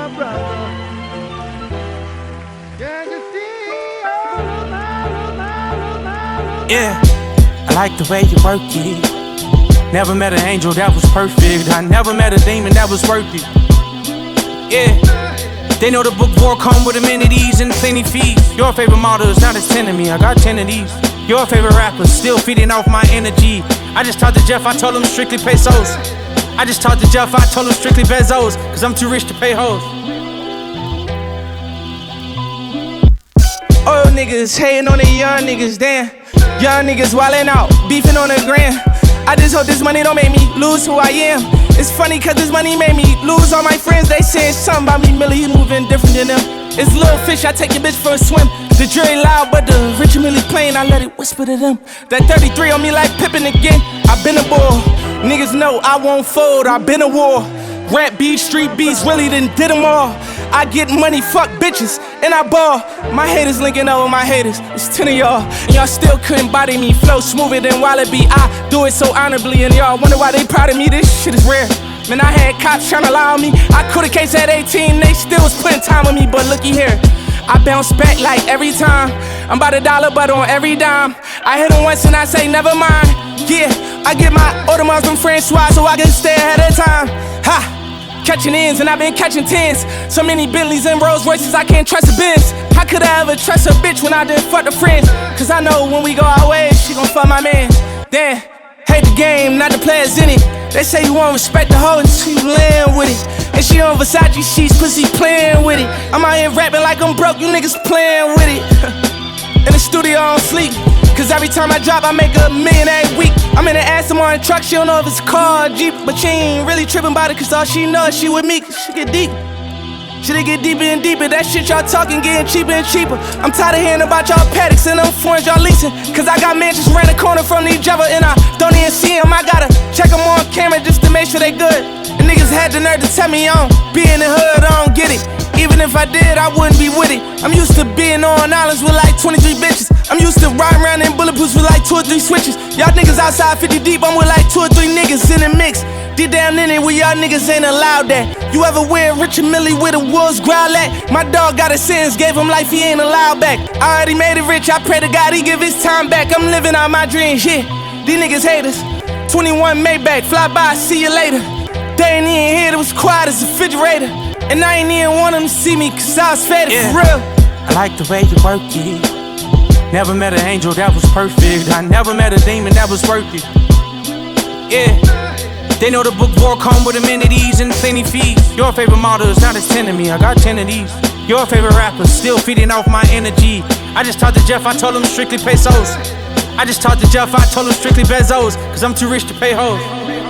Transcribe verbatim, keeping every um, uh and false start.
my brother. Can you see all of my, all of my, all of my, Yeah, I like the way you work it. Never met an angel that was perfect. I never met a demon that was worth it. Yeah, they know the book war come with amenities and plenty fees. Your favorite model is not as ten to me. I got ten of these. Your favorite rapper still feeding off my energy. I just talked to Jeff, I told him strictly pesos. I just talked to Jeff, I told him strictly Bezos, cause I'm too rich to pay hoes. Old niggas hating on the young niggas, damn. Young niggas wildin' out, beefing on the gram. I just hope this money don't make me lose who I am. It's funny cause this money made me lose all my friends. They saying something about me, Millie, you moving different than them. It's little fish, I take your bitch for a swim. The jury loud, but the Richard Millie plain, I let it whisper to them. That thirty-three on me like Pippin again. I been a bull, niggas know I won't fold, I been a war. Rap beats, street beats, really done did them all. I get money, fuck bitches, and I ball. My haters linking up with my haters, it's ten of y'all. And y'all still couldn't body me, flow smoother than Wallaby. I do it so honorably, and y'all wonder why they proud of me. This shit is rare. Man, I had cops tryna lie on me. I could've case at eighteen, they still was putting time on me. But looky here, I bounce back like every time. I'm about a dollar, but on every dime. I hit them once and I say never mind. Yeah, I get my Audemars from Francois so I can stay ahead of time. Ha! Catching ends and I've been catching tens. So many Bentleys and Rolls Royces, I can't trust a Benz. How could I ever trust a bitch when I didn't fuck the friends? Cause I know when we go our ways, she gon' fuck my mans. Damn, hate the game, not the players in it. They say you won't respect the hoe until you land with it. And she on Versace sheets, pussy playing with it. I'm out here rapping like I'm broke, you niggas playing with it. In the studio on sleep, cause every time I drop I make a million every week. I'm in the Aston Martin truck, she don't know if it's a car or Jeep. But she ain't really tripping about it cause all she knows she with me, cause she get deep. Shit get deeper and deeper, that shit y'all talking getting cheaper and cheaper. I'm tired of hearing about y'all paddocks and them foreigns y'all leasing. Cause I got mansions around the corner from each other and I don't even see them. I gotta check them on camera just to make sure they good. And niggas had the nerve to tell me I don't be in the hood, I don't get it. Even if I did, I wouldn't be with it. I'm used to being on islands with like twenty-three bitches. I'm used to riding around in bulletproofs with like two or three switches. Y'all niggas outside fifty deep, I'm with like two or three niggas in the mix. Deep down in it where y'all niggas ain't allowed that. You ever wear Richard Millie where the wolves growl at? My dog got a sentence, gave him life, he ain't allowed back. I already made it rich, I pray to God he give his time back. I'm living out my dreams, yeah. These niggas haters. twenty-one Maybach, fly by, see you later. They ain't even here, it was quiet as a refrigerator. And I ain't even want them to see me cause I was fed yeah. for real. I like the way you work it. Never met an angel that was perfect. I never met a demon that was worth it. Yeah, they know the book war come with amenities and plenty fees. Your favorite model is not as ten to me. I got ten of these. Your favorite rapper still feeding off my energy. I just talked to Jeff, I told him strictly pesos. I just talked to Jeff, I told him strictly Bezos, cause I'm too rich to pay hoes.